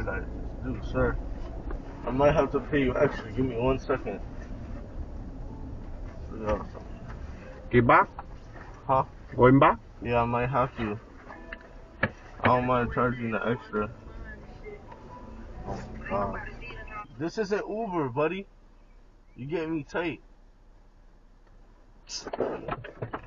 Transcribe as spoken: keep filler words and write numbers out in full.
I gotta do, sir. I might have to pay you extra. Give me one second. Yeah. Give back? Huh? Going back? Yeah, I might have to. I don't mind charging the extra. Oh my god. This isn't Uber, buddy. You get me tight.